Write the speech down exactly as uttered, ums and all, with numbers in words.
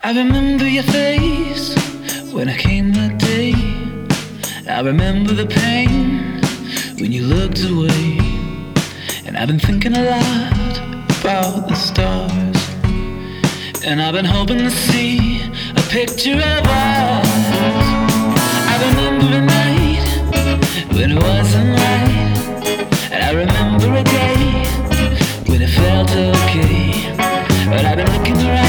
I remember your face when I came that day. I remember the pain when you looked away. And I've been thinking a lot about the stars, and I've been hoping to see a picture of us. I remember a night when it wasn't right, and I remember a day when it felt okay. But I've been looking around